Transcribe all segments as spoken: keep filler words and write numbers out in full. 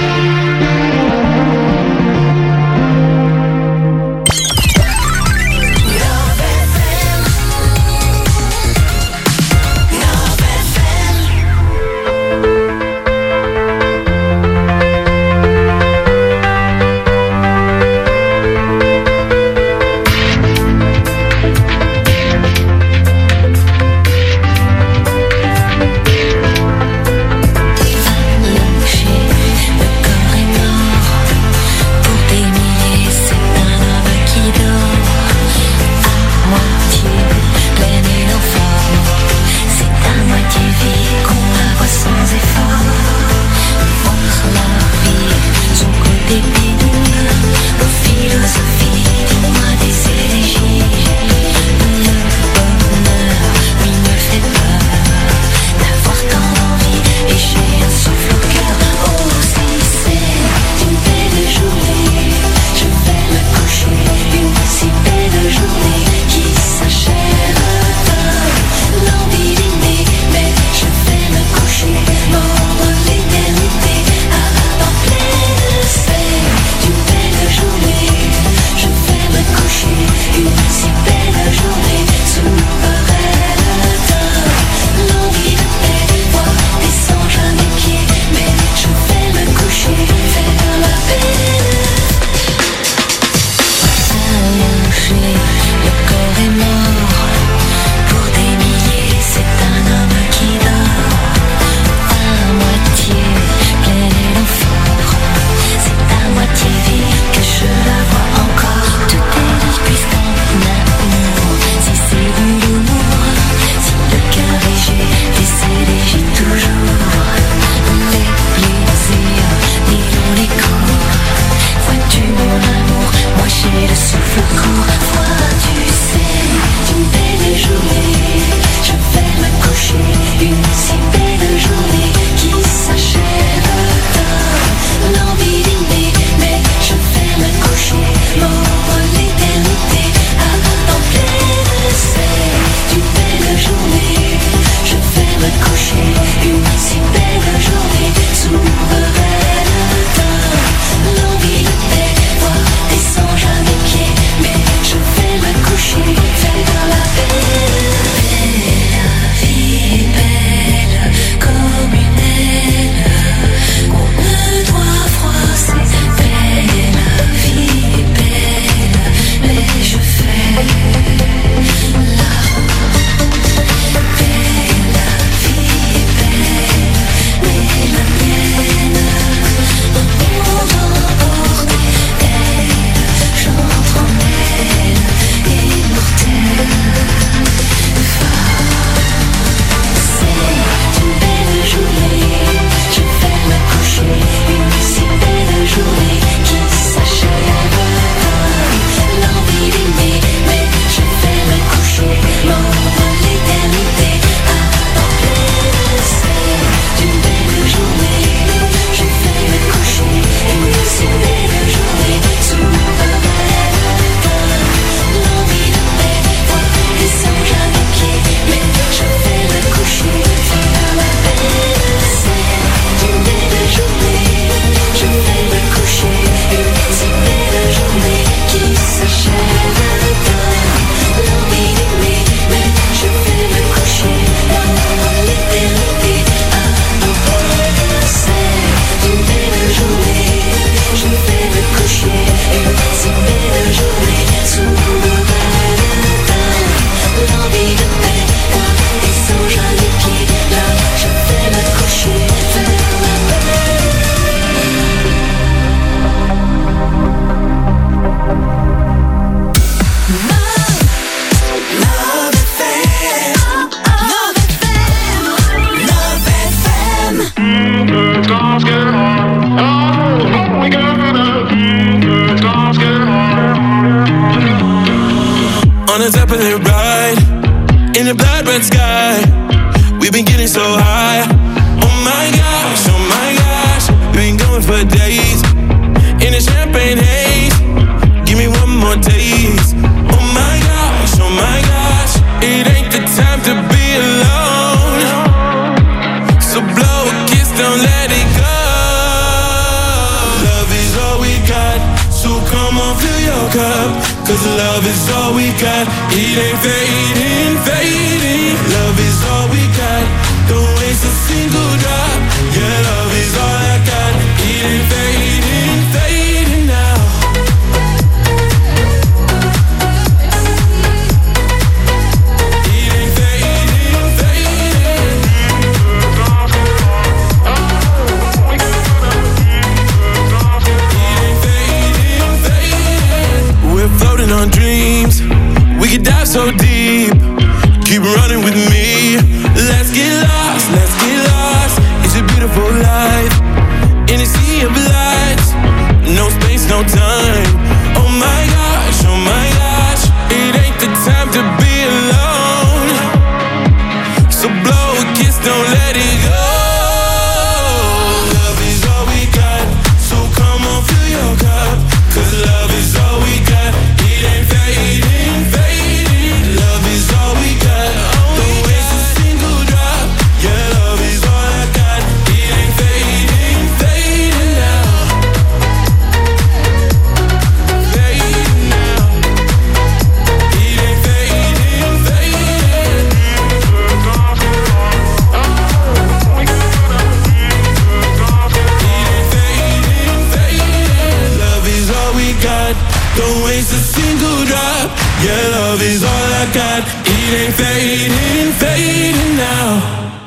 the top of the ride, in the blood red sky. We've been getting so high. Oh my gosh, oh my gosh. We've been going for days in a champagne haze. Give me one more taste. Oh my gosh, oh my gosh. It ain't the time to be alone. So blow a kiss, don't let it go. cause love is all we got. It ain't fading, fading. Love is all we got. Don't waste a single drop. Yeah, love is all I got. It ain't fading, fading now. It ain't fading, fading. It ain't fading, fading. We're floating on dreams. We could dive so deep. Keep running with me. Let's get lost, let's get lost. It's a beautiful life in a sea of lights. No space, no time. Oh my gosh, oh my gosh. It ain't the time to be alone. So blow a kiss, don't let it go. Love is all we got. So come on, fill your cup. Cause love is all we got. It ain't fading, fading. Love is all we got. Don't waste a single drop. Yeah, love is all I got. It ain't fading, fading now. Fading now. It ain't fading, fading. It ain't fading, fading. Love is all we got. Don't waste a single drop. Yeah, love is all I got. It ain't fading, fading now.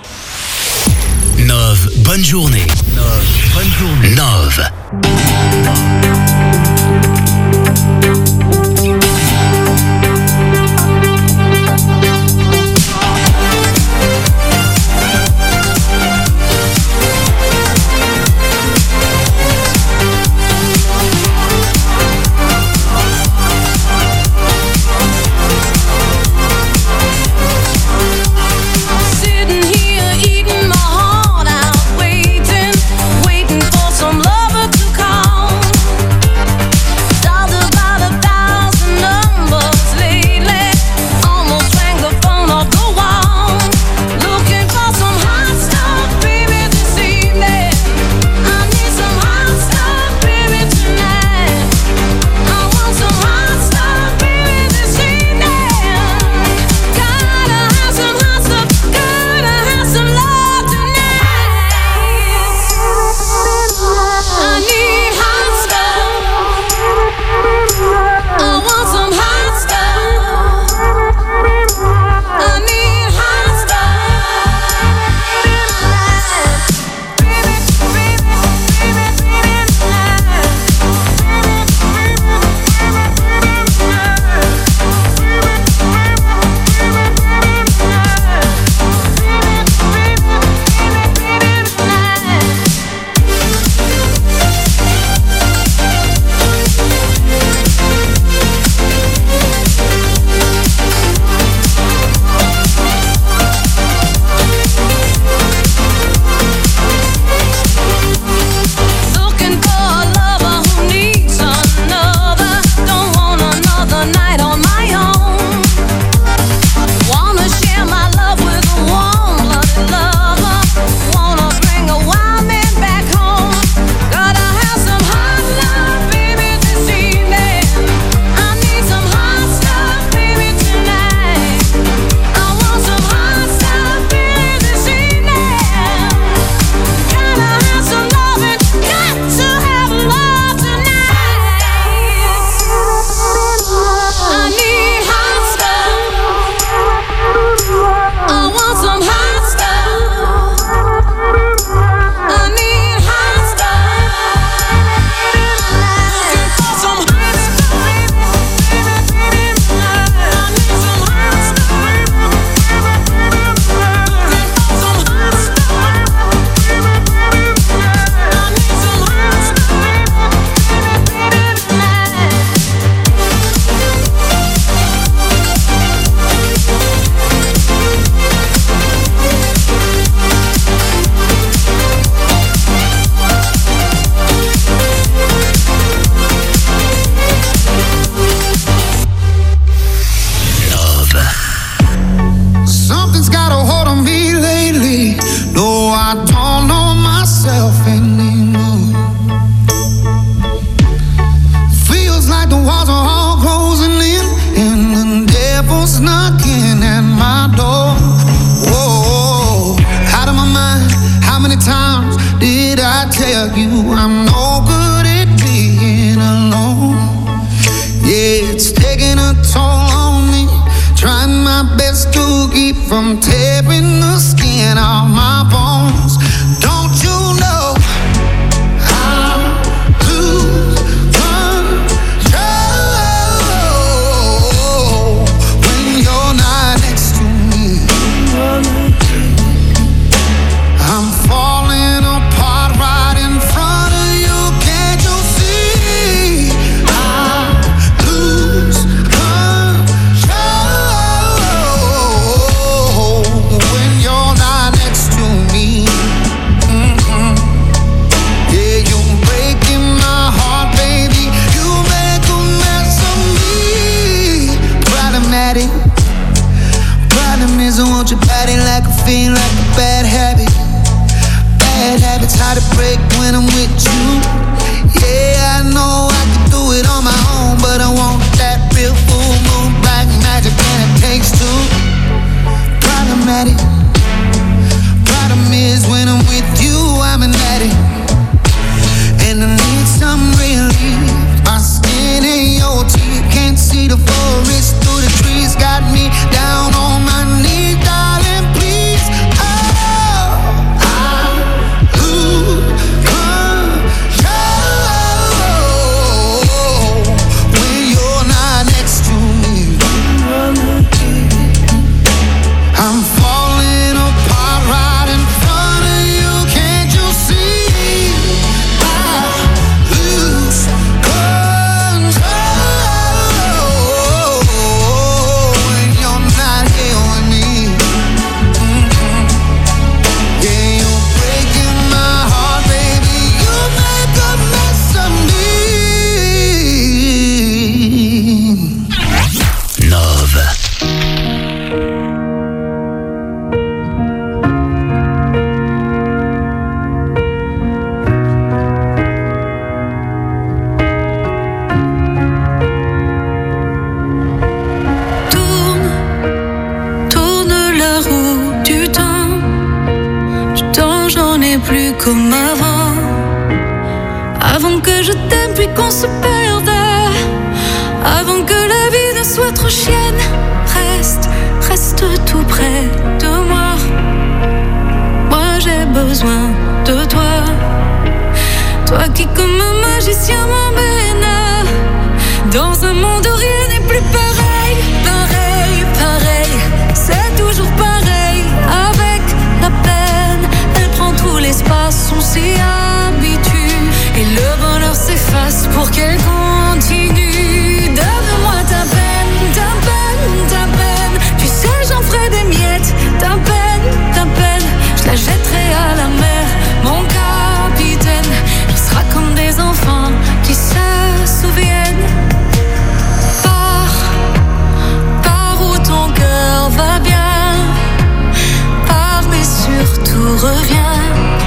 Nove, bonne journée. Nove, bonne journée. Nove. Sitting here eating my heart out, waiting, waiting for some lover to call. you. I'm no good at being alone. Yeah, it's taking a toll on me. Trying my best to keep from tearing the skin off my bones. Don't you know I lose control when you're not next to me? I'm falling apart right in front of you. Can't you see? I lose control when you're not next to me. Mm-hmm. Yeah, you're breaking my heart, baby. You make a mess of me. Problematic. Problem is I want your body like a fiend, like a bad habit. Bad habits hard to break when I'm with you. Yeah, I know I can do it on my own, but I want that real full moon black magic, and it takes two. Problematic. Problem is when I'm with you, I'm an addict, and I need some relief. My skin in your teeth, can't see the forest through the trees. Got me down on my knees, darling, please. Oh, I lose control when you're not next to me. I'm falling apart right in front of you. Can't you see? I lose control when you're not here with me. Mm-hmm. Yeah, you're breaking my heart, baby. You make a mess of me. Nove. Tourne, tourne la roue du temps. Du temps, j'en ai plus comme avant. Avant que je t'aime puis qu'on se perde. Avant que la vie ne soit trop chienne. Reste, reste tout près de moi. Moi j'ai besoin de toi. Toi qui comme un magicien m'emmène dans un monde où rien n'est plus pareil. Pareil, pareil, c'est toujours pareil. Avec la peine, elle prend tout l'espace. On s'y habitue et le bonheur s'efface pour qu'elle continue. Donne-moi ta peine, ta peine, ta peine. Tu sais j'en ferai des miettes. Ta peine, ta peine, je la jetterai à la mer. Mon capitaine, on sera comme des enfants qui se souviennent. Pars, pars où ton cœur va bien. Pars mais surtout reviens.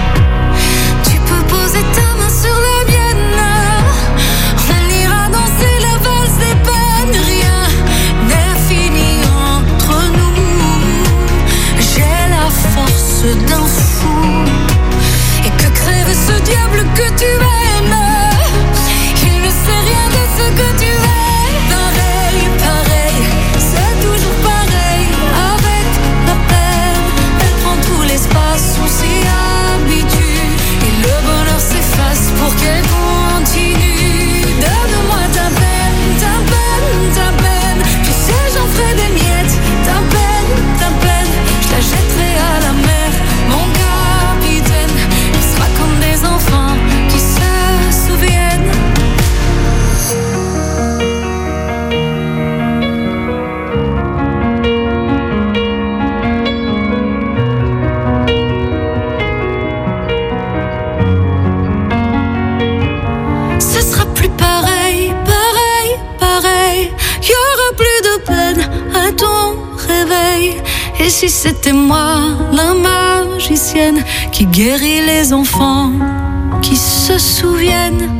Tu peux poser ta main sur la mienne. On ira danser la valse des peines. Rien n'est fini entre nous. J'ai la force d'un fou. Et que crève ce diable que tu aimes. Il ne sait rien de ce que tu es. Pareil, pareil, c'est toujours pareil. Avec la peine, elle prend tout l'espace. On s'y habitue et le bonheur s'efface pour qu'elle continue. Donne-moi ta peine, ta peine, ta peine. Tu sais j'en ferai des miettes. Ta peine, ta peine, je la jetterai à la mer. Mon capitaine, on sera comme des enfants qui se souviennent. Ce sera plus pareil, pareil, pareil. Y aura plus de peine à ton réveil. Et si c'était moi, la magicienne, qui guérit les enfants qui se souviennent.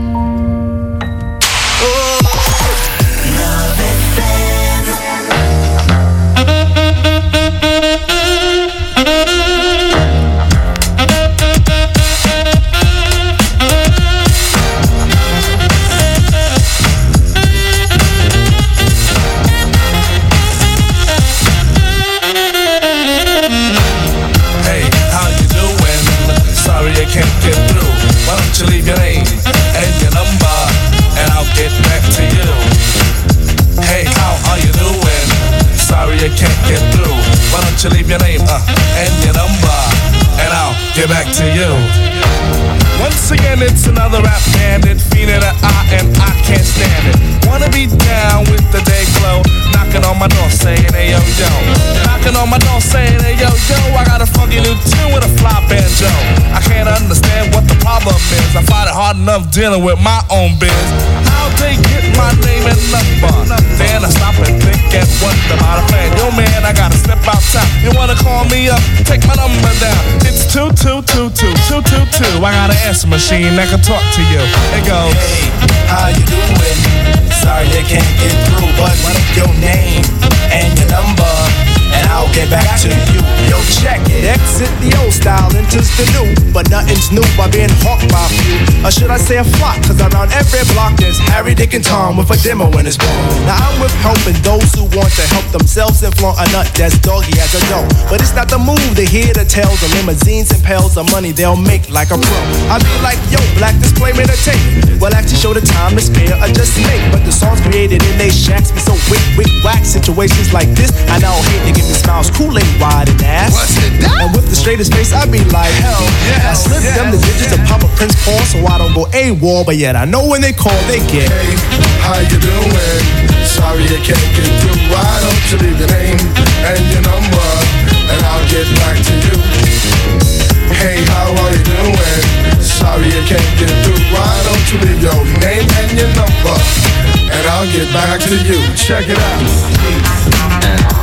uh, and your number, and I'll get back to you. Once again, it's another rap bandit, feeling an eye, and I can't stand it. Wanna be down with the day glow, knocking on my door saying, hey yo yo. Knocking on my door saying, hey yo yo, I got a funky new tune with a fly banjo. I can't understand what the problem is. I find it hard enough dealing with my own biz. How'd they get my name and number? Then I stop and think and wonder about a plan. Yo man, I gotta step outside. You wanna call me up? Take my number down. It's two two two two two two two. I got an answer machine that can talk to you. It goes, hey, how you doing? Sorry I can't get through, but what's your name and your number? And I'll get back to you. Yo, check it. Exit the old style, enters the new. But nothing's new by being hawked by a few. Or should I say a flock? Cause around every block there's Harry, Dick, and Tom with a demo in his palm. Now I'm with helping those who want to help themselves and flaunt a nut that's doggy as a dough. But it's not the move to hear the tales of limousines and pails of money they'll make like a pro. I be like, yo, black display made a tape. Well, actually show the time to spare or just make. But the songs created in they shacks be so wick, wick, whack. Situations like this, I now hate to give me smiles, Kool-Aid wide and ass. What's it done? And with the straightest face, I be like, hell yeah. I slip yeah. them the digits of Papa Prince Paul so I don't go AWOL. But yet I know when they call, they get. Hey, how you doing? Sorry I can't get through. Why don't you leave your name and your number, and I'll get back to you. Hey, how are you doing? Sorry I can't get through. Why don't you leave your name and your number, and I'll get back to you. Check it out.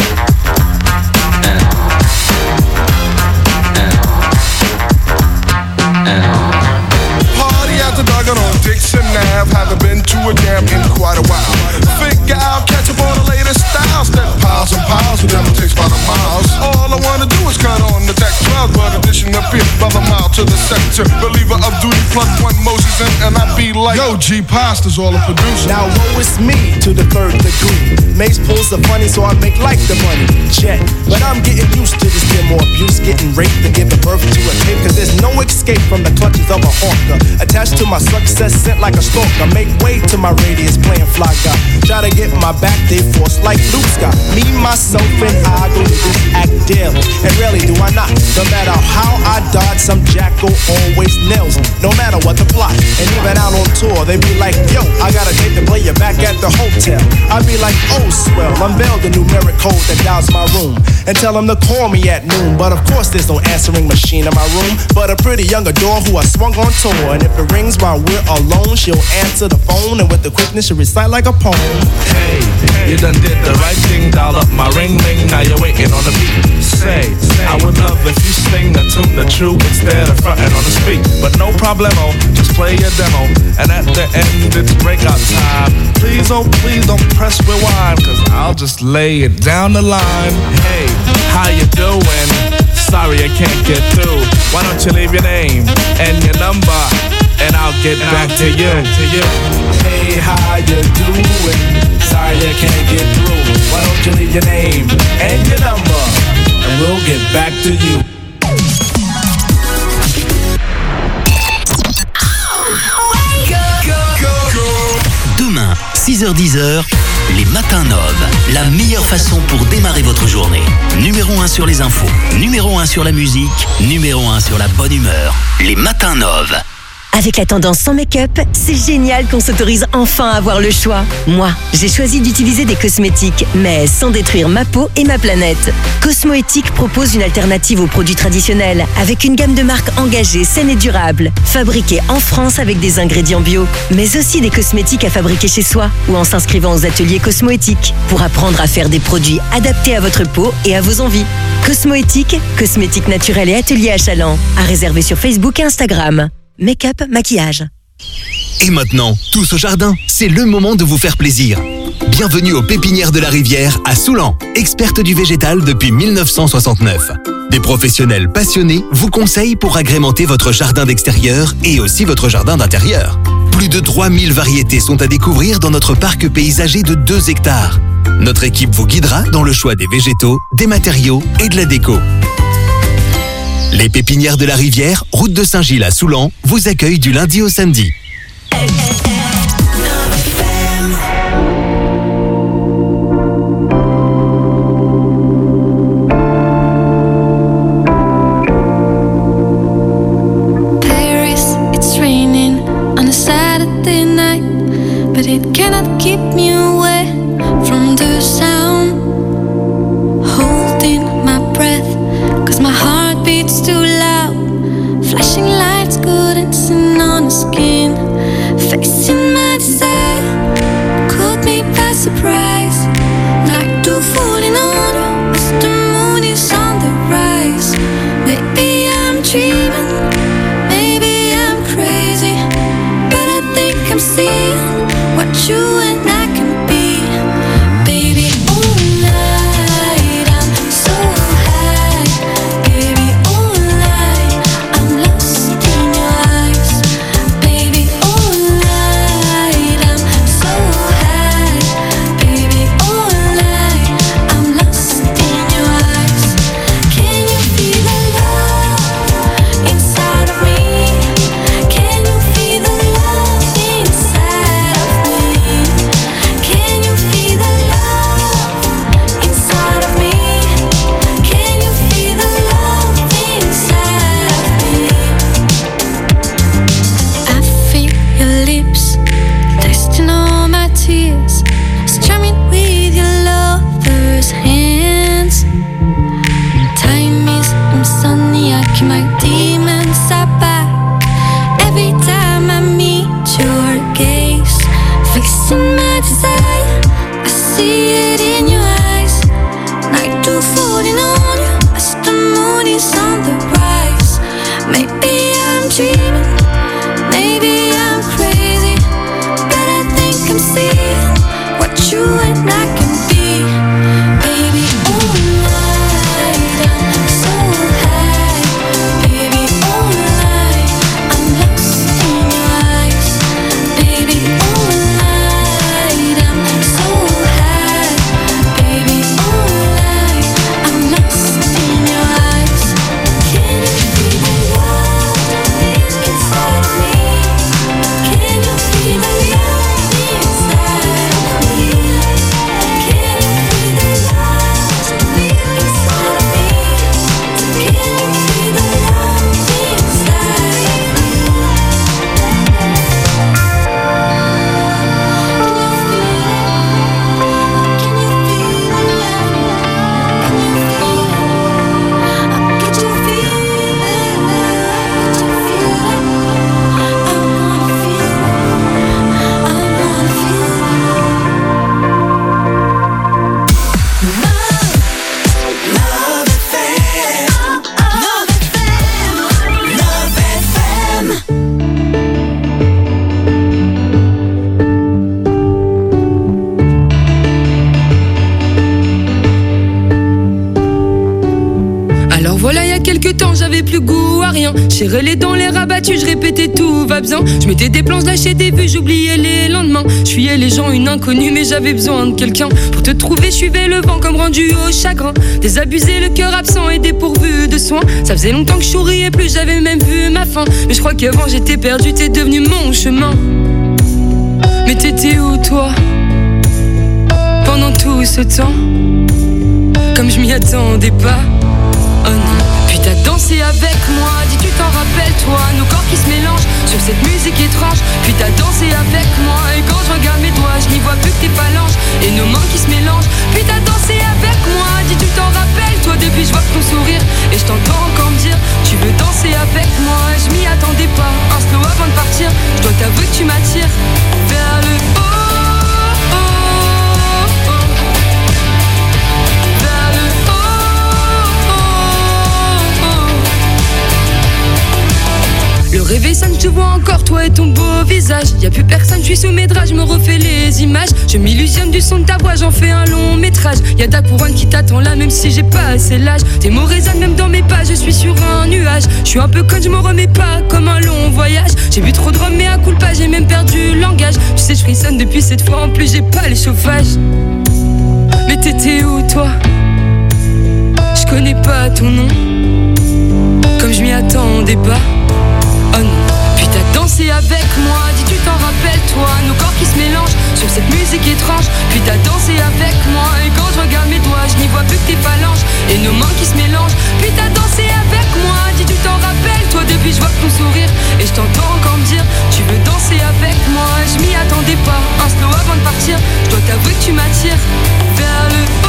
On Dixon Ave, haven't been to a jam in quite a while. Figure I'll catch up on the latest styles. That piles and piles, with them takes by the miles. All I wanna do is cut on the deck twelve, but addition appear by the mile to the sector. Believer of duty, plug one Moses in, and I be like, yo, G Pasta's all a producer. Now woe is me to the third degree. Mace pulls the funny, so I make like the money. Check, but I'm getting used to this demo abuse, getting raped and giving birth to a tape. Cause there's no escape from the clutches of a hawker. Attached to my success, sent like a stalker. Make way to my radius, playing fly guy. Try to get my back, they force like Luke Scott. Me, myself, and I go to this act daily. And rarely do I not. No matter how I dodge, some jackal always nails me. No matter what the plot. And even out on tour, they be like, yo, I got a date to play you back at the hotel. I be like, oh, swell, unveil the numeric code that dials my room. And tell them to call me at noon. But of course, there's no answering machine in my room. But a pretty young adore who I swung on tour. And if it rings while we're alone, she'll answer the phone, and with the quickness she'll recite like a poem. Hey, you done did the right thing, dial up my ring ring, now you're waiting on the beat. Say, I would love if you sing a tune the true instead of fronting on the speak. But no problemo, just play your demo, and at the end it's breakout time. Please, oh please don't press rewind, cause I'll just lay it down the line. Hey, how you doing? Sorry I can't get through. Why don't you leave your name and your number, and I'll get and back I'll to you. To you. Hey, how you doing? Sorry I can't get through. Why don't you leave your name and your number, and we'll get back to you. Demain, six heures dix, les matins Nove. La meilleure façon pour démarrer votre journée. Numéro un sur les infos, numéro un sur la musique, numéro un sur la bonne humeur. Les matins Nove. Avec la tendance sans make-up, c'est génial qu'on s'autorise enfin à avoir le choix. Moi, j'ai choisi d'utiliser des cosmétiques, mais sans détruire ma peau et ma planète. Cosmoéthique propose une alternative aux produits traditionnels, avec une gamme de marques engagées, saines et durables, fabriquées en France avec des ingrédients bio, mais aussi des cosmétiques à fabriquer chez soi ou en s'inscrivant aux ateliers Cosmoéthique pour apprendre à faire des produits adaptés à votre peau et à vos envies. Cosmoéthique, cosmétiques naturels et ateliers à Chaland, à réserver sur Facebook et Instagram. Make-up, maquillage. Et maintenant, tous au jardin, c'est le moment de vous faire plaisir. Bienvenue aux Pépinières de la Rivière à Soulan, experte du végétal depuis mille neuf cent soixante-neuf. Des professionnels passionnés vous conseillent pour agrémenter votre jardin d'extérieur et aussi votre jardin d'intérieur. Plus de trois mille variétés sont à découvrir dans notre parc paysager de deux hectares. Notre équipe vous guidera dans le choix des végétaux, des matériaux et de la déco. Les Pépinières de la Rivière, route de Saint-Gilles à Soulan, vous accueillent du lundi au samedi. cannot keep me away from the sound. Holding my breath, cause my heart beats too loud. Flashing lights, good and sin on the skin. Facing my desire, caught me by surprise. Like two falling on you, as the moon is on the rise. Maybe I'm dreaming, maybe I'm crazy, but I think I'm seeing what you and I can be. Baby, all night I'm so high. Baby, all night I'm lost in your eyes. Baby, all night I'm so high. Baby, all night I'm lost in your eyes. Can you feel the love inside of me? Can you feel the love inside of me? Can you feel the love inside of me? Can you feel the love inside of me? I feel your lips tasting all my tears, strumming with your lover's hands. Time is insomniac, my demons are back. Every time I meet your gaze, fixing my desire, I see it in your eyes. Night two falling on you, as the moon is on the rise. Maybe I'm dreaming, maybe I'm crazy, but I think I'm seeing what you and I can be. Baby, all night I'm so high. Baby, all night I'm lost in your eyes. Baby, all night I'm so high. Baby, all night I'm lost in your eyes. Can you feel the love inside of me? Can you feel the love inside of me? Can you feel the love inside of me? Can you feel the love Alors voilà, il y a quelques temps, j'avais plus goût à rien. J'irais les dents, les rabattus, je répétais tout va bien. Je mettais des plans, lâchais des vues, j'oubliais les lendemains. Je fuyais les gens, une inconnue, mais j'avais besoin de quelqu'un. Pour te trouver, je suivais le vent comme rendu au chagrin. Désabusé, le cœur absent et dépourvu de soins. Ça faisait longtemps que je souriais plus, j'avais même vu ma fin. Mais je crois qu'avant j'étais perdu, t'es devenu mon chemin. Mais t'étais où toi, pendant tout ce temps? Comme je m'y attendais pas. Oh non. Puis t'as dansé avec moi, dis tu t'en rappelles toi. Nos corps qui se mélangent sur cette musique étrange. Puis t'as dansé avec moi, et quand je regarde mes doigts, je n'y vois plus que tes phalanges et nos mains qui se mélangent. Puis t'as dansé avec moi, dis tu t'en rappelles toi. Depuis je vois ton sourire et je t'entends encore me dire tu veux danser avec moi. Je m'y attendais pas, un slow avant de partir. Je dois t'avouer que tu m'attires vers le haut. Le réveil sonne, je te vois encore, toi et ton beau visage. Y'a plus personne, je suis sous mes draps, je me refais les images. Je m'illusionne du son de ta voix, j'en fais un long métrage. Y'a ta couronne qui t'attend là, même si j'ai pas assez l'âge. Tes mots résonnent même dans mes pas, je suis sur un nuage. Je suis un peu conne, je me remets pas comme un long voyage. J'ai bu trop de rhum, mais à coup de pas, j'ai même perdu le langage. Tu sais, je frissonne depuis cette fois, en plus j'ai pas les chauffages. Mais t'étais où toi? Je connais pas ton nom, comme je m'y attendais pas. Oh non. Puis t'as dansé avec moi, dis tu t'en rappelles toi. Nos corps qui se mélangent sur cette musique étrange. Puis t'as dansé avec moi, et quand je regarde mes doigts, je n'y vois plus que tes phalanges et nos mains qui se mélangent. Puis t'as dansé avec moi, dis tu t'en rappelles toi. Depuis je vois ton sourire et je t'entends encore me dire tu veux danser avec moi. Je m'y attendais pas, un slow avant de partir. partir. Je dois t'avouer que tu m'attires vers le haut.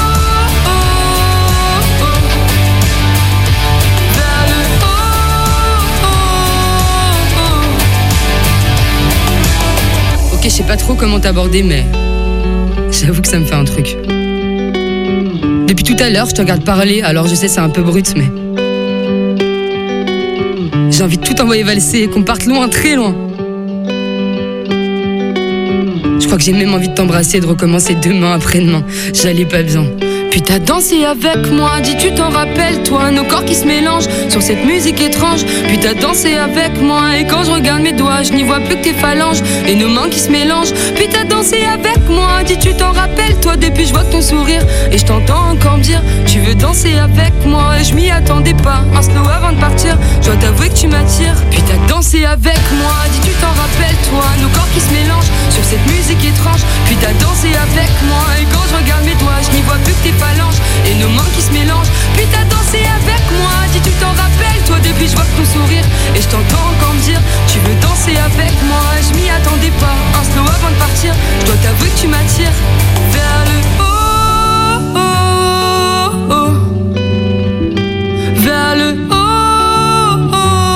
Ok, je sais pas trop comment t'aborder, mais j'avoue que ça me fait un truc. Depuis tout à l'heure, je te regarde parler, alors je sais c'est un peu brut, mais j'ai envie de tout envoyer valser et qu'on parte loin, très loin. Je crois que j'ai même envie de t'embrasser et de recommencer demain, après-demain. J'allais pas bien. Puis t'as dansé avec moi, dis tu t'en rappelles toi, nos corps qui se mélangent sur cette musique étrange. Puis t'as dansé avec moi et quand je regarde mes doigts, je n'y vois plus que tes phalanges et nos mains qui se mélangent. Puis t'as dansé avec moi, dis tu t'en rappelles toi, depuis je vois ton sourire et je t'entends encore me dire tu veux danser avec moi. Et je m'y attendais pas, un slow avant de partir, je dois t'avouer que tu m'attires. Puis t'as dansé avec moi, dis tu t'en rappelles toi, nos corps qui se mélangent sur cette musique étrange. Puis t'as dansé avec moi et quand je regarde mes doigts, je n'y vois plus que tes phalanges et nos mains qui se mélangent. Puis t'as dansé avec moi, dis tu t'en rappelles toi, depuis je vois ton sourire et je t'entends encore me dire tu veux danser avec moi. Je m'y attendais pas, un slow avant de partir, je dois t'avouer que tu m'attires vers le haut, oh, oh, vers le haut,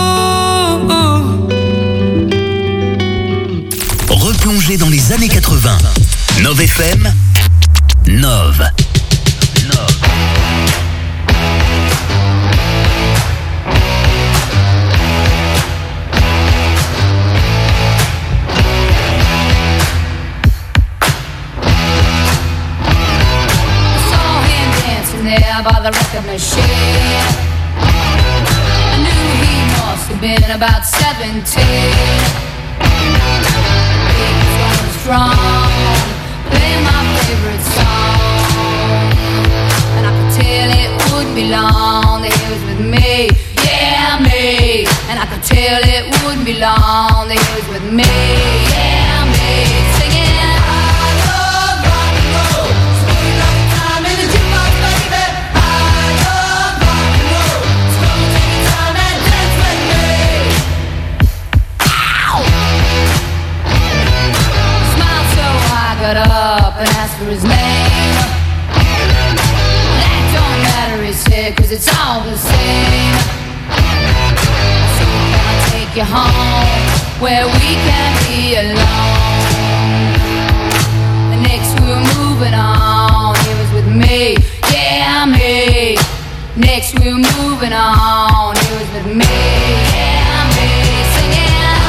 oh, oh. Replongez dans les années quatre-vingts. Nove F M, Nove. By the record machine, I knew he must have been about seventeen. He was going strong, playing my favorite song, and I could tell it wouldn't be long that he was with me, yeah me. And I could tell it wouldn't be long that he was with me, yeah me. Singing. Got up and asked for his name. That don't matter, he said, cause it's all the same. So can I take you home where we can be alone? The next we were moving on, he was with me, yeah me. Next we were moving on, he was with me, yeah me. Singing.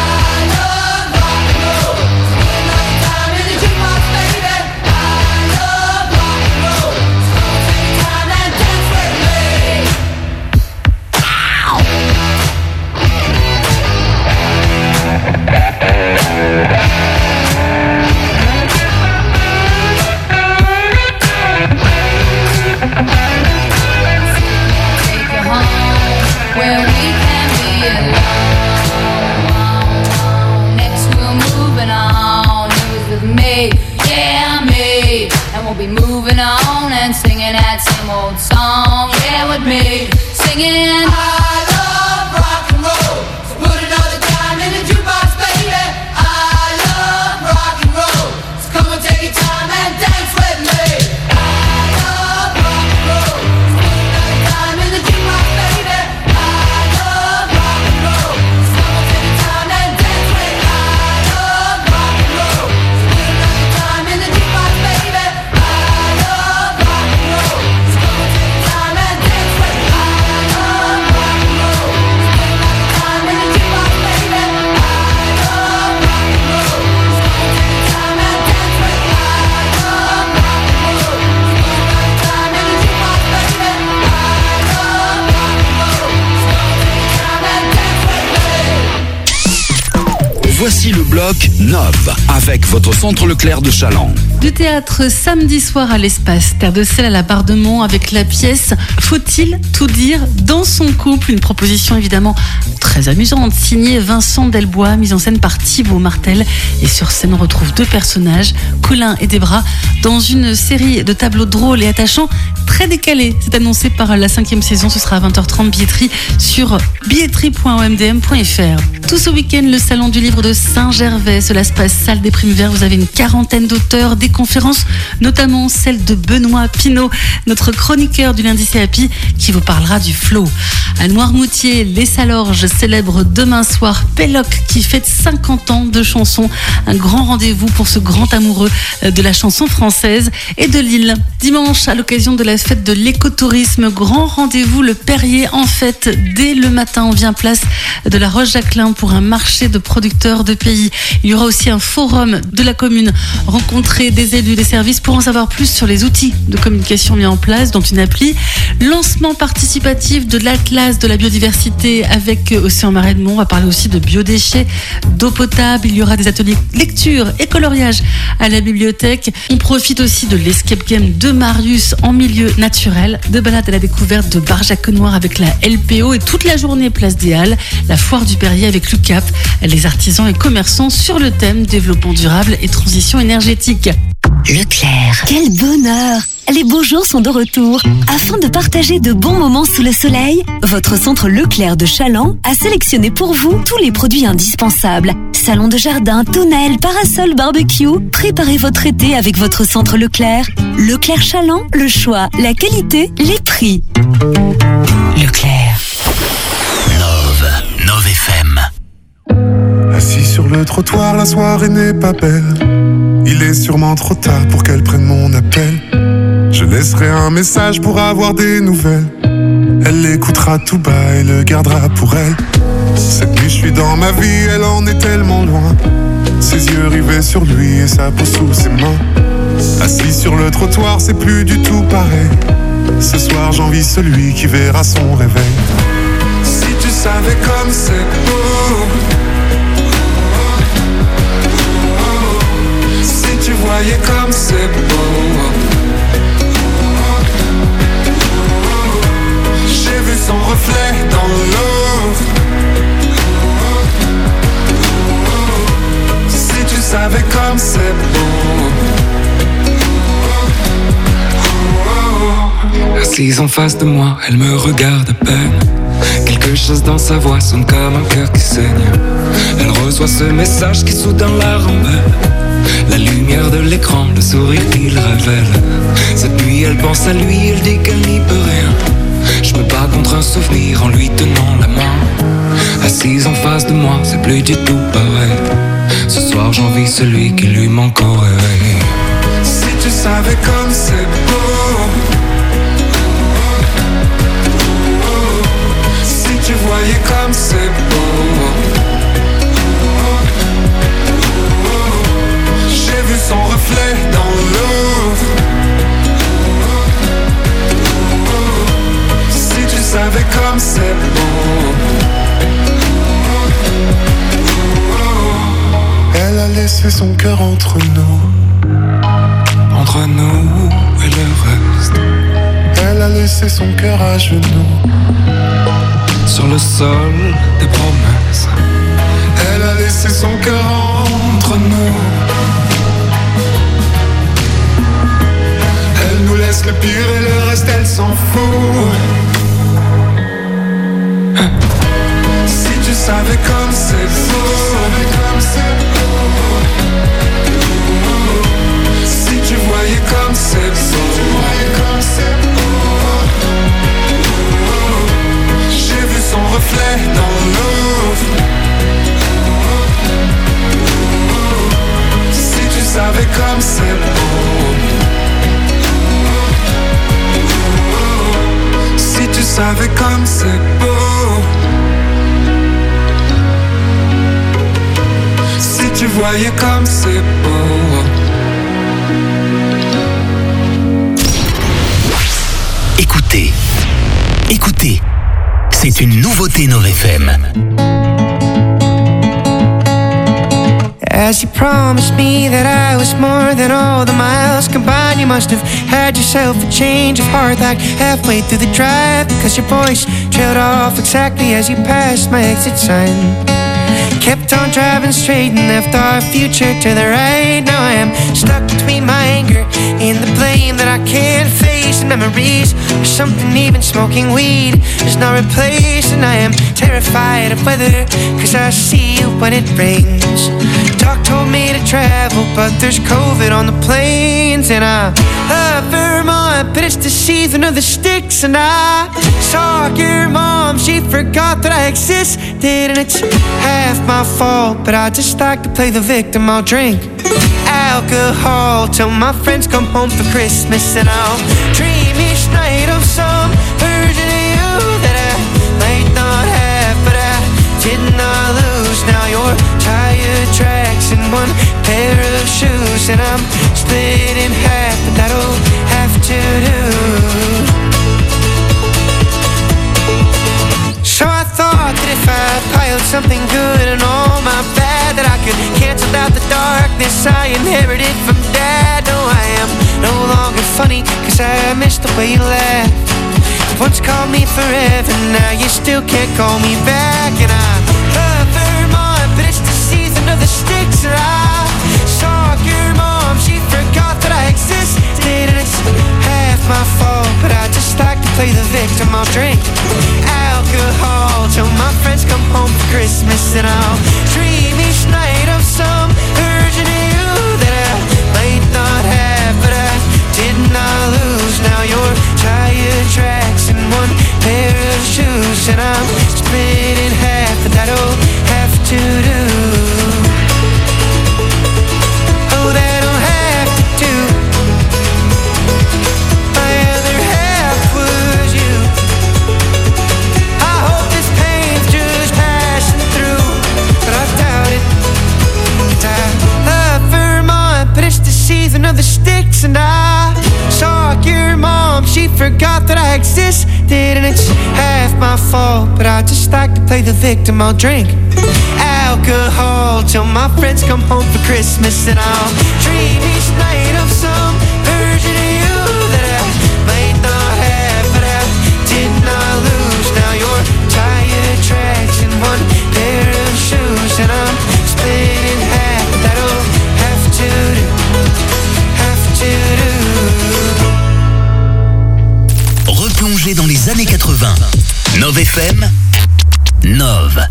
Where we can be alone. Next we're moving on. He was with me, yeah me. And we'll be moving on and singing that same old song, yeah with me. Singing I love rock and roll. So put another dime in the jukebox, baby. I love rock and roll. So come and take your time and dance with me. I love rock and roll. So put another dime in the jukebox, baby. Voici le bloc Nove avec votre centre Leclerc de Chaland. Du théâtre samedi soir à l'Espace Terre de Sel à la Bardemont avec la pièce Faut-il tout dire dans son couple, une proposition évidemment très amusante signée Vincent Delbois, mise en scène par Thibaut Martel. Et sur scène on retrouve deux personnages, Colin et Debra, dans une série de tableaux drôles et attachants très décalés. C'est annoncé par la cinquième saison, ce sera à vingt heures trente, billetterie sur billetterie point o m d m point f r. Tout ce week-end, le salon du livre de de Saint-Gervais. Cela se passe salle des Primes Verts. Vous avez une quarantaine d'auteurs, des conférences, notamment celle de Benoît Pinault, notre chroniqueur du lundi C A P I, qui vous parlera du flow. À Noirmoutier, les Salorges célèbrent demain soir Péloc, qui fête cinquante ans de chansons. Un grand rendez-vous pour ce grand amoureux de la chanson française. Et de Lille, dimanche, à l'occasion de la fête de l'écotourisme, grand rendez-vous, le Perrier en fête. Dès le matin, on vient place de la Roche-Jacquelin pour un marché de producteurs de pays. Il y aura aussi un forum de la commune, rencontrer des élus, des services pour en savoir plus sur les outils de communication mis en place, dont une appli. Lancement participatif de l'Atlas de la biodiversité avec Océan Marais de Mont. On va parler aussi de biodéchets, d'eau potable. Il y aura des ateliers lecture et coloriage à la bibliothèque. On profite aussi de l'escape game de Marius en milieu naturel, de balade à la découverte de Barjac-Noir avec la L P O et toute la journée place des Halles, la foire du Perrier avec l'U C A P, les artisans et commerçants sur le thème développement durable et transition énergétique. Leclerc, quel bonheur! Les beaux jours sont de retour. Afin de partager de bons moments sous le soleil, votre centre Leclerc de Chaland a sélectionné pour vous tous les produits indispensables. Salon de jardin, tonnelle, parasol, barbecue. Préparez votre été avec votre centre Leclerc. Leclerc Chaland, le choix, la qualité, les prix. Leclerc. Nove, Nove F M. Assis sur le trottoir, la soirée n'est pas belle. Il est sûrement trop tard pour qu'elle prenne mon appel. Je laisserai un message pour avoir des nouvelles. Elle l'écoutera tout bas et le gardera pour elle. Cette nuit je suis dans ma vie, elle en est tellement loin. Ses yeux rivés sur lui et sa peau sous ses mains. Assis sur le trottoir, c'est plus du tout pareil. Ce soir j'envie celui qui verra son réveil. Si tu savais comme c'est beau, si tu voyais comme c'est beau. J'ai vu son reflet dans l'eau. Si tu savais comme c'est beau. Assise en face de moi, elle me regarde à peine. Quelque chose dans sa voix sonne comme un cœur qui saigne. Elle reçoit ce message qui soudain la rembelle. La lumière de l'écran, le sourire qu'il révèle. Cette nuit elle pense à lui, elle dit qu'elle n'y peut rien. Je me bats contre un souvenir en lui tenant la main. Assise en face de moi, c'est plus du tout pareil. Ce soir j'envie celui qui lui manque au réveil. Si tu savais comme c'est beau. Si tu voyais comme c'est beau. J'ai vu son reflet dans l'eau. Si tu savais comme c'est beau. Elle a laissé son cœur entre nous. Entre nous et le reste. Elle a laissé son cœur à genoux. Sur le sol des promesses. Elle a laissé son cœur entre nous. Elle nous laisse le pire et le reste elle s'en fout. Si tu savais comme c'est beau. Si tu voyais comme c'est beau. J'ai vu son reflet dans l'eau. Si tu savais comme c'est beau. Si tu savais comme c'est beau. Si tu voyais comme c'est beau. Écoutez, écoutez, c'est une nouveauté Nove F M. As you promised me that I was more than all the miles combined, you must have had yourself a change of heart like halfway through the drive, because your voice trailed off exactly as you passed my exit sign. Kept on driving straight and left our future to the right. Now I am stuck between my anger and the blame that I can't face, and memories or something even smoking weed is not replaced. And I am terrified of weather, cause I see you when it rains. Doc told me to travel, but there's COVID on the planes. And I love Vermont, but it's the season of the sticks. And I saw your mom, she forgot that I existed, and it's half my fault, but I just like to play the victim. I'll drink alcohol till my friends come home for Christmas, and I'll dream each night of some version of you that I might not have, but I did not lose. Now you're tire tracks and one pair of shoes, and I'm split in half, but that'll have to do. So I thought that if I piled something good and all my bad, that I could cancel out the darkness I inherited from Dad. No, I am no longer funny, cause I miss the way you laugh. You once called me forever, now you still can't call me back. And I love Vermont, but it's the season of the sticks. And I saw your mom, she forgot that I existed, and it's half my fault, but I just like to play the victim. I'll drink alcohol till my friends come home for Christmas, and I'll dream each night of some version of you that I might not have, but I did not lose. Now you're tire tracks and one pair of shoes, and I'm split in half, but that'll have to do. Oh, that'll have to do. My other half was you. I hope this pain's just passing through, but I doubt it. And I love Vermont, but it's the season of the sticks. And I saw your mom, she forgot that I existed, and it's half my fault, but I just like to play the victim. I'll drink alcohol till my friends come home for Christmas, and I'll dream each night of some version of you that I might not have, but I did not lose. Now you're tire tracks and one pair of shoes, and I'm split in half, but that'll have to do, have to do. Replongez dans les années quatre-vingts. Nove F M, Nove.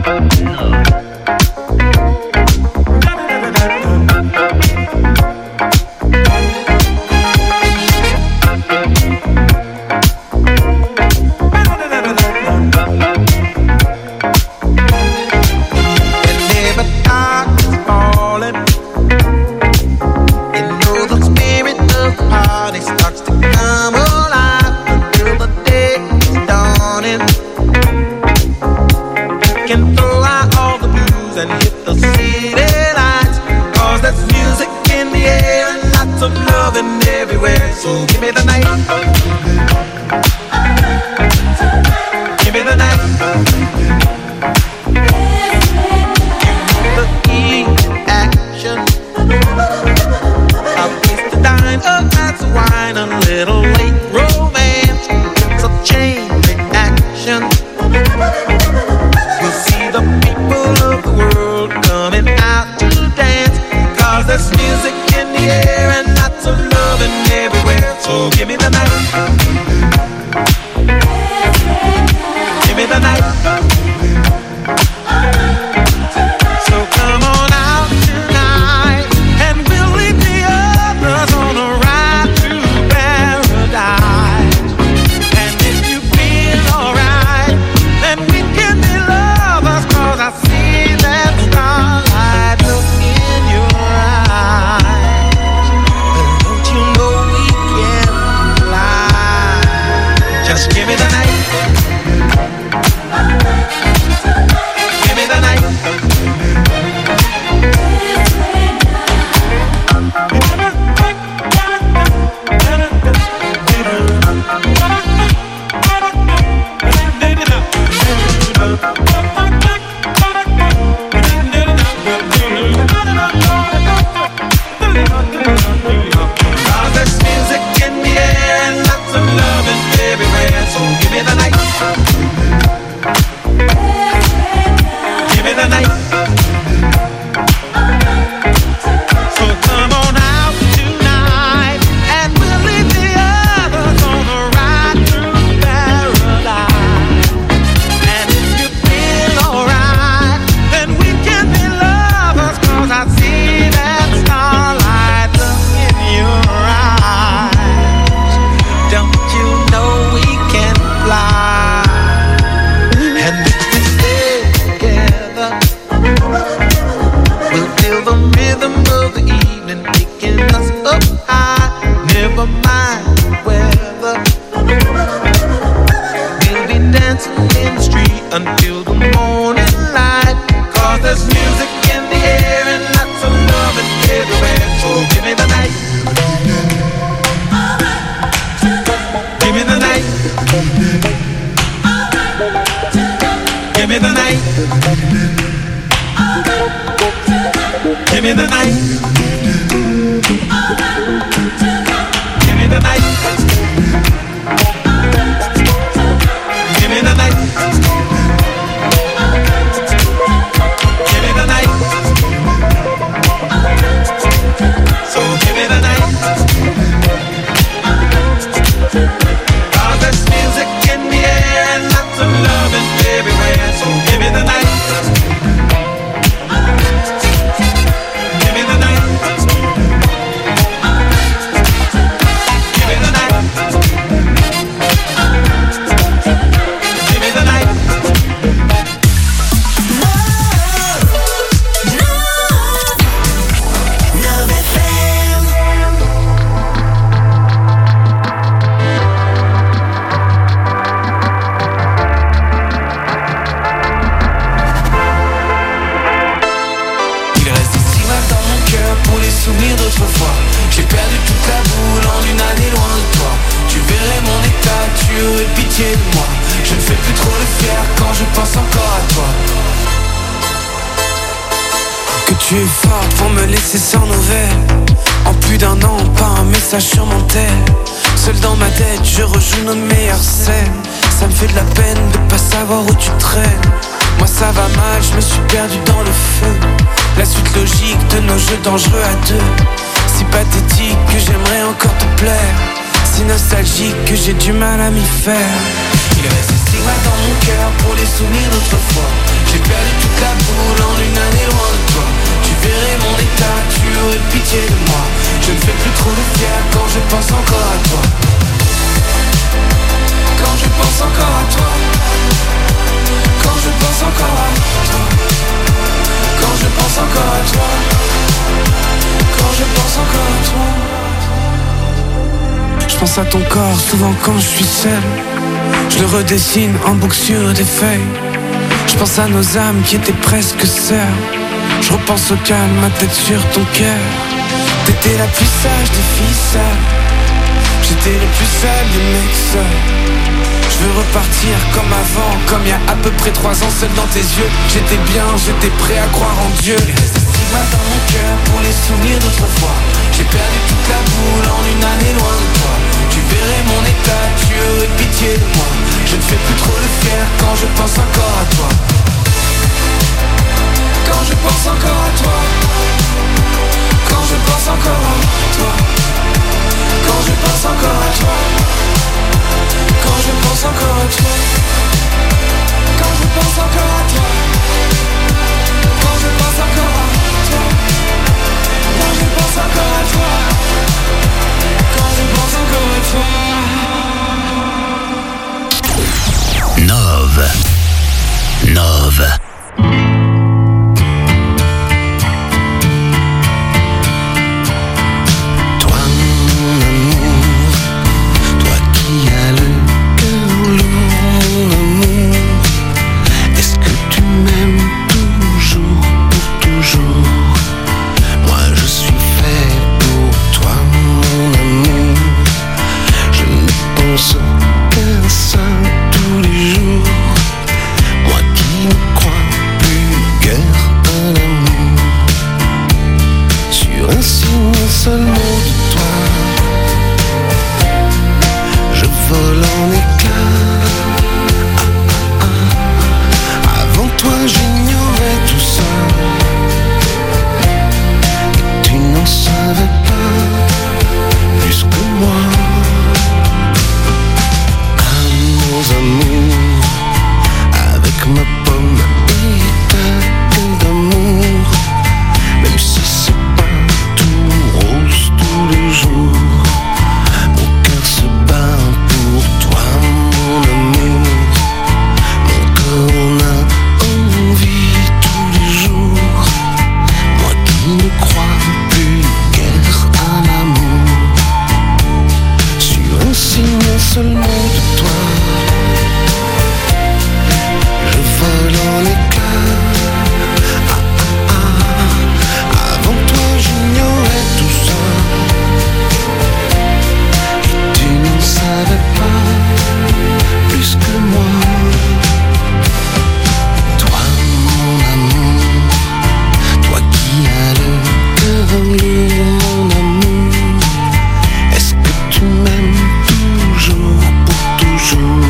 So give me the night. Give me the night. The key action. A place to dine, a glass of wine, a little late romance. So chain reaction. You'll see the people of the world coming out to dance. Cause there's music in the air and lots of loving everywhere. So give me the night. Give me the night. So come on out tonight, and we'll leave the others on a ride to paradise. of the evening, picking us up high. Never mind the weather. We'll be dancing in the street until the morning light. Cause there's music in the air and lots of loving everywhere. So give me the night. Give me the night. Give me the night. Give me the night. Give me the night. Give me the night. Give me the night. So give me the night. Cause there's music in the air and lots of loving everywhere. So give me the night. Give me the night. Give me the night. Give me the night. Souvenirs d'autrefois. J'ai perdu toute la boule en une année loin de toi. Tu verrais mon état, tu aurais pitié de moi. Je ne fais plus trop le fier quand je pense encore à toi. Que tu es forte pour me laisser sans nouvelles. En plus d'un an, pas un message sur mon tel. Seul dans ma tête, je rejoue nos meilleures scènes. Ça me fait de la peine de pas savoir où tu traînes. Moi ça va mal, je me suis perdu dans le feu. La suite logique de nos jeux dangereux à deux. Si pathétique que j'aimerais encore te plaire. Si nostalgique que j'ai du mal à m'y faire. Il reste des stigmates dans mon cœur pour les souvenirs d'autrefois. J'ai perdu toute la boule en une année loin de toi. Tu verrais mon état, tu aurais pitié de moi. Je ne fais plus trop de fier quand je pense encore à toi. Quand je pense encore à toi. Quand je pense encore à toi. Quand je pense encore à toi. Quand je pense encore à toi. Je pense à ton corps souvent quand je suis seul. Je le redessine en boucle sur des feuilles. Je pense à nos âmes qui étaient presque sœurs. Je repense au calme, ma tête sur ton cœur. T'étais la plus sage des filles seules. J'étais le plus seul des mecs seuls. Je veux repartir comme avant, comme il y a à peu près trois ans, seul dans tes yeux. J'étais bien, j'étais prêt à croire en Dieu. Il reste des stigmates dans mon cœur pour les souvenirs d'autrefois. J'ai perdu toute la boule en une année loin de toi. Tu verrais mon état, tu aurais pitié de moi. Je ne fais plus trop le fier quand je pense encore à toi. Quand je pense encore à toi. Quand je pense encore à toi. Quand je pense encore à toi. Quand je pense encore à toi. Quand je pense encore à toi. Quand je pense encore à toi. Quand je pense encore à toi. Quand je pense encore à toi. Nove. Nove. Mon cœur se bat pour toi. allure, mon amour? Est-ce que tu m'aimes toujours, pour toujours?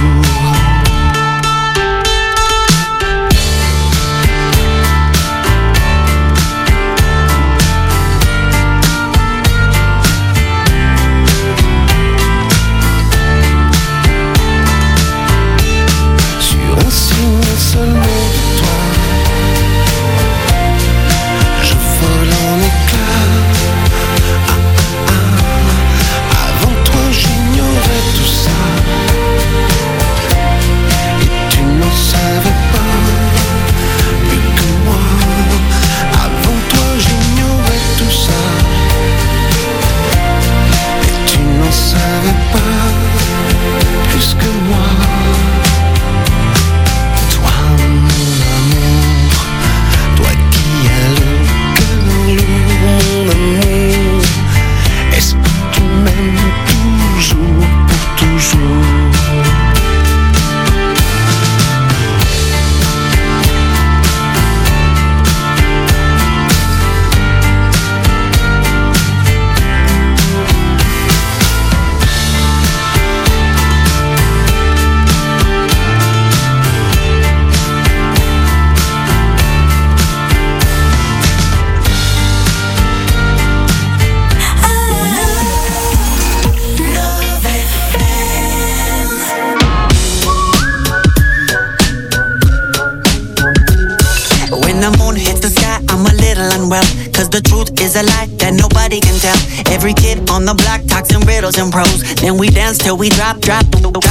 And pros, then we dance till we drop, drop, drop.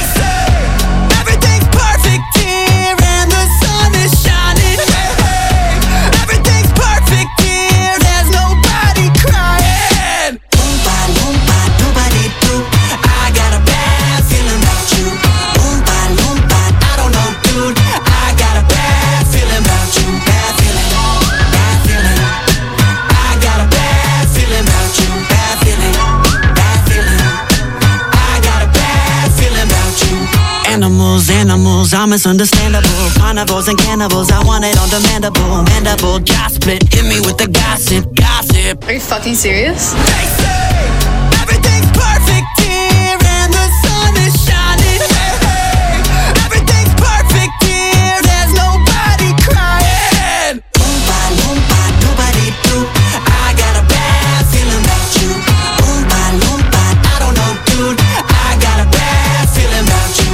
Everything's perfect here, and the sun is shining. Hey, hey. Everything's perfect here, there's nobody crying. Oompa loompa doobity doo, I got a bad feeling about you. Oompa loompa, I don't know, dude. I got a bad feeling about you. Bad feeling, bad feeling. I got a bad feeling about you. Bad feeling. Animals, animals, I'm misunderstandable. Carnivores and cannibals, I want it on demandable. Mandible, jaw split, hit me with the gossip, gossip. Are you fucking serious? They say everything's perfect here and the sun is shining. Hey, hey. Everything's perfect here, there's nobody crying. Oompa loompa doobity doo, I got a bad feeling about you. Oompa loompa, I don't know, dude. I got a bad feeling about you.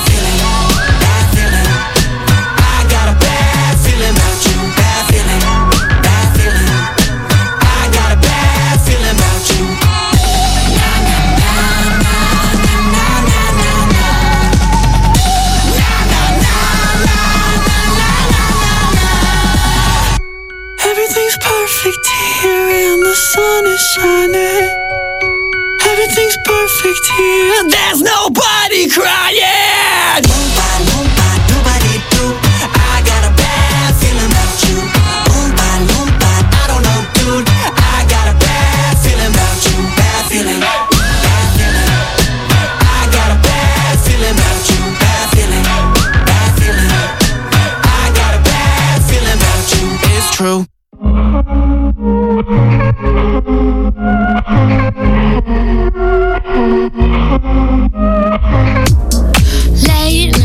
Perfect here and the sun is shining. Everything's perfect here, there's nobody crying. Oompa loompa doobity doo, I got a bad feeling about you. Oompa loompa, I don't know, dude. I got a bad feeling about you. Bad feeling, bad feeling. I got a bad feeling about you. Bad feeling, bad feeling. I got a bad feeling about you. It's true. Late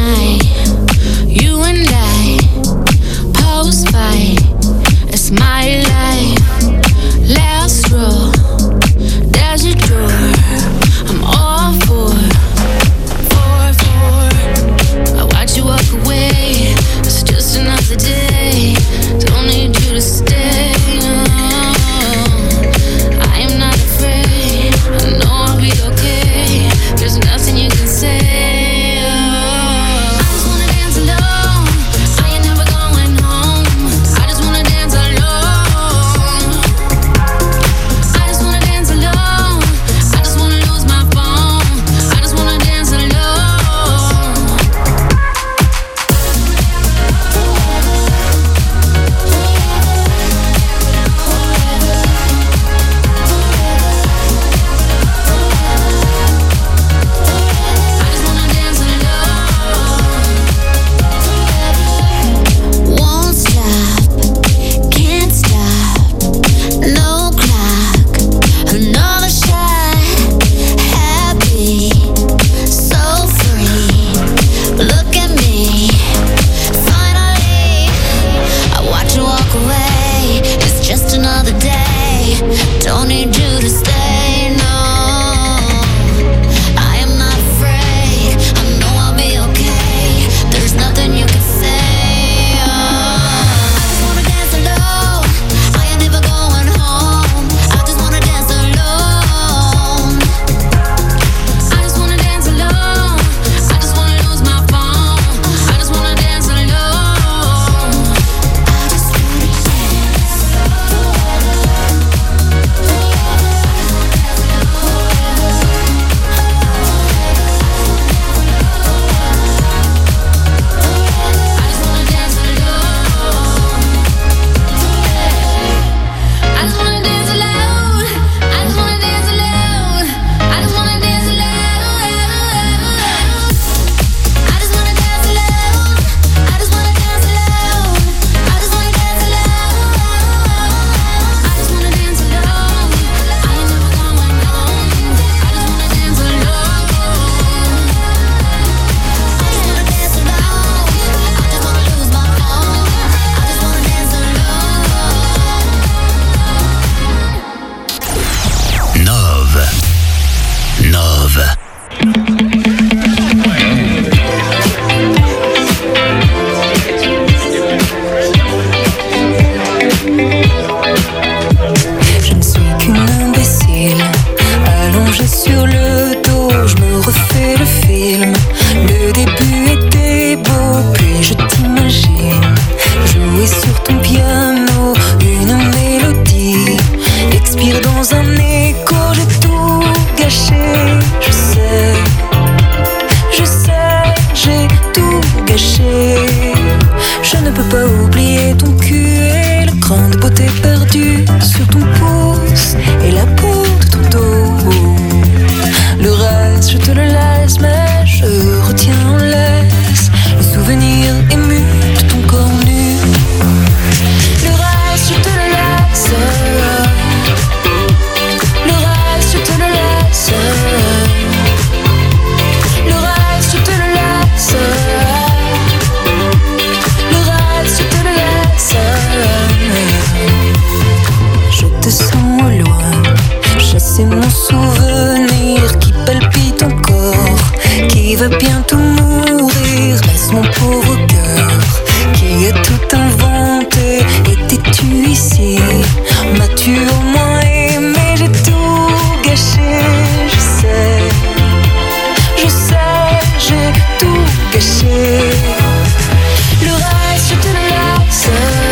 c'est mon souvenir qui palpite encore, qui va bientôt mourir. Laisse mon pauvre cœur qui a tout inventé. Étais-tu ici? M'as-tu au moins aimé? J'ai tout gâché, je sais, je sais, j'ai tout gâché. Le reste, je te le laisse.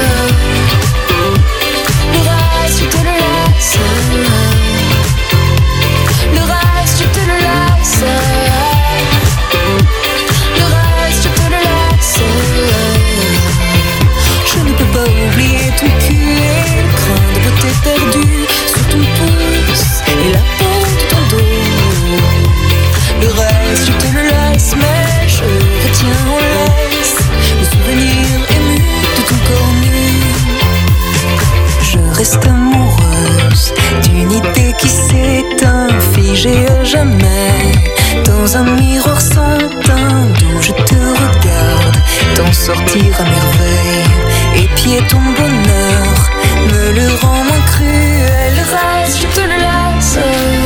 Le reste, je te le laisse. Le reste, je te le laisse. Le reste, je te le laisse. Je ne peux pas oublier ton cul et le grain de beauté perdu sur ton pouce et la peau de ton dos. Le reste, je te le laisse, mais je retiens en laisse le souvenir ému de ton corps nu. Je reste amoureuse d'une idée qui s'éteint, figée à jamais dans un miroir sans teint, d'où je te regarde t'en sortir à merveille. Épier ton bonheur me le rend moins cruel. Le reste, je te le laisse.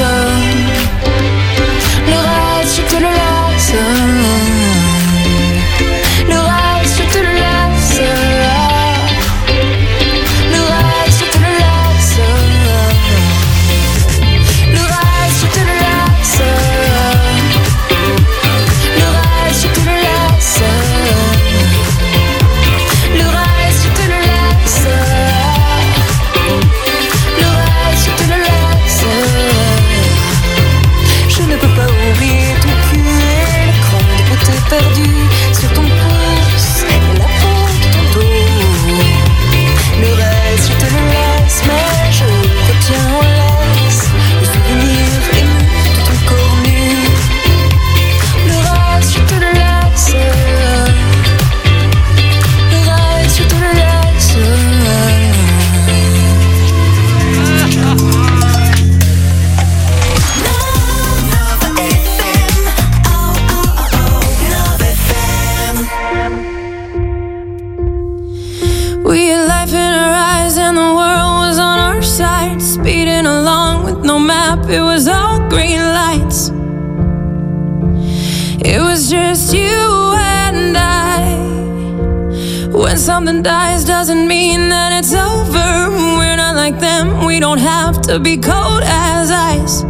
Le reste, je te le laisse. Le reste, je te le laisse. Le reste, je te le laisse. Le reste, je te le laisse. Le reste, je te le laisse. Le reste, je te le laisse. Le reste, je te le laisse. Je ne peux pas oublier ton cul et le cran de beauté perdu sur ton pouce et la peau de ton dos. Le reste, je te le laisse, mais je retiens en laisse le souvenir ému de ton corps nu. Le reste, je te le laisse. Le reste, je te le laisse. We had life in our eyes and the world was on our side, speeding along with no map, it was all green lights. It was just you and I. When something dies doesn't mean that it's over. We're not like them, we don't have to be cold as ice.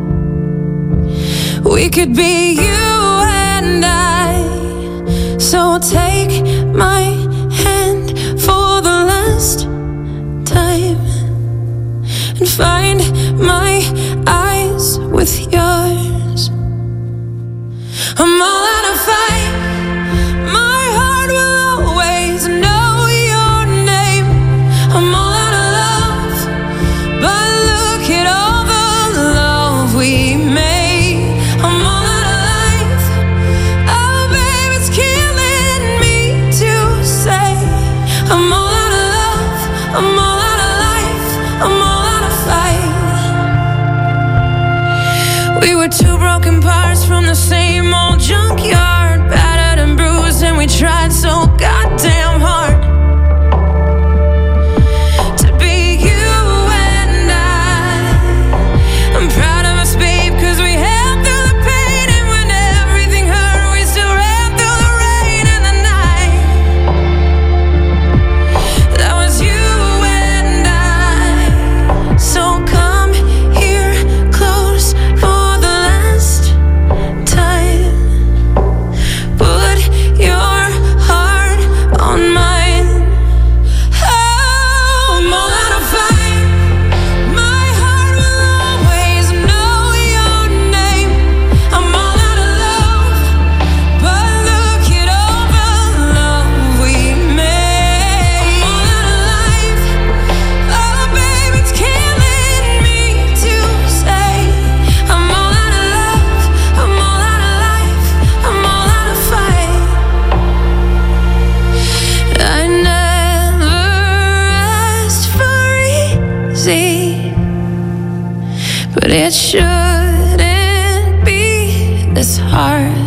We could be you and I. So take my hand for the last time and find my eyes with yours. I'm all out of fight. My heart will always know your name. I'm all out of love, but look at all the love we made. I'm all out of life. Oh, babe, it's killing me to say. I'm all out of love. I'm all out of life. I'm all out of fight. We were two broken parts from the same old junkyard, battered and bruised, and we tried so goddamn hard to be you and I. I'm proud of us, babe, cause we held through the pain, and when everything hurt, we still ran through the rain and the night. That was you and I. So come here close for the last time. Put your heart on mine. Oh, I'm all out of fight. My heart will always know your name. I'm all out of love, but look at all the love we made. I'm all out of life. Oh, babe, it's killing me to say. I'm all out of love. I'm all out of life. I'm all out of fight. I never asked for easy, but it shouldn't be this hard.